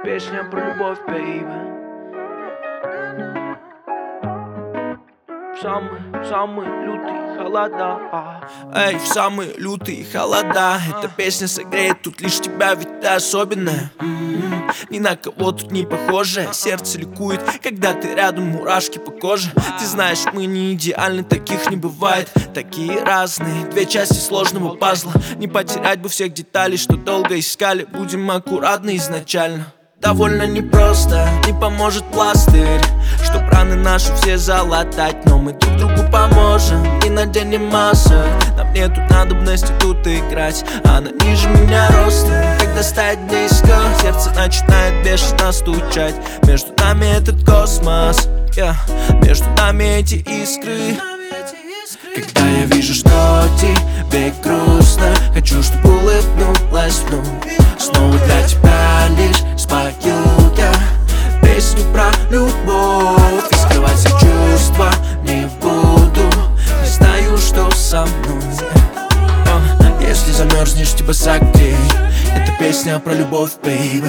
Песня про любовь, baby. Самые лютые холода. Эй, в самые лютые холода эта песня согреет тут лишь тебя, ведь ты особенная. Ни на кого тут не похожая. Сердце ликует, когда ты рядом, мурашки по коже. Ты знаешь, мы не идеальны, таких не бывает. Такие разные, две части сложного пазла. Не потерять бы всех деталей, что долго искали. Будем аккуратны изначально. Довольно непросто, не поможет пластырь, чтоб раны наши все залатать. Но мы друг другу поможем, не наденем масок. Нам нету надобности тут играть, она ниже меня ростом. Когда стоит близко, сердце начинает бешено стучать. Между нами этот космос, между нами эти искры. Когда я вижу, что тебе грустно, хочу, чтобы улыбнулась вновь. Снова для тебя лишь спою я песню про любовь. И скрывать все чувства не буду, не знаю, что со мной. Если замерзнешь, тебя согрей. Это песня про любовь, baby.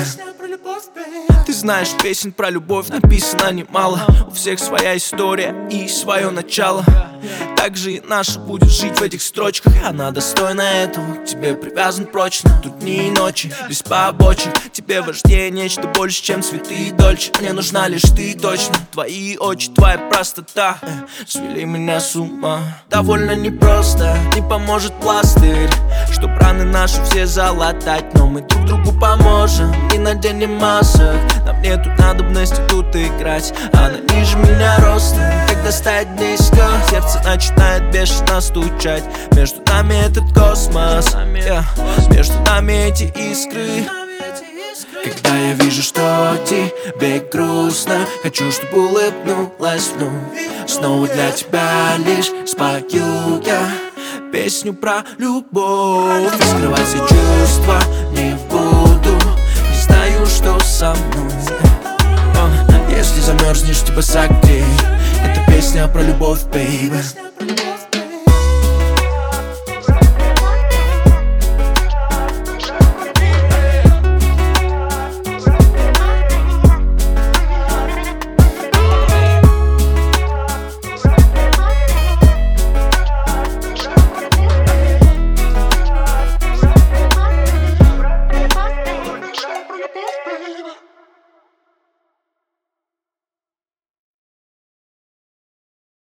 Ты знаешь, песен про любовь написано немало. У всех своя история и свое начало. Так же и наша будет жить в этих строчках. Она достойна этого, к тебе привязан прочно. Тут дни и ночи, без побочек. Тебе важнее нечто больше, чем цветы и дольче. Мне нужна лишь ты точно. Твои очи, твоя простота свели меня с ума. Довольно непросто, не поможет пластырь, чтоб раны наши все залатать. Но мы друг другу поможем, не наденем масок. Нам нету надобности тут играть, она ниже меня ростом. Когда стоит близко, сердце начинает бешено стучать. Между нами этот космос, между нами эти искры. Когда я вижу, что тебе грустно, хочу, чтобы улыбнулась вновь. Снова для тебя лишь спою я песню про любовь. И скрывать все чувства не буду, не знаю, что со мной. Если замерзнешь, тебя согрей. Это песня про любовь, baby.